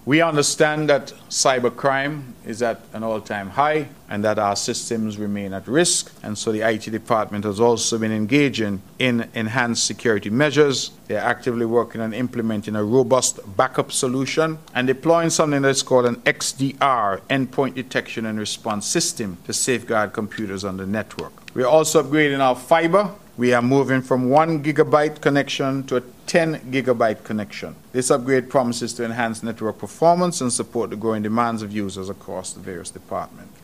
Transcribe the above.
We understand that cybercrime is at an all-time high and that our systems remain at risk. And so the IT department has also been engaging in enhanced security measures. They're actively working on implementing a robust backup solution and deploying something that's called an XDR, Endpoint Detection and Response System, to safeguard computers on the network. We're also upgrading our fiber. We are moving from 1 gigabyte connection to a 10 gigabyte connection. This upgrade promises to enhance network performance and support the growing demands of users across the various departments.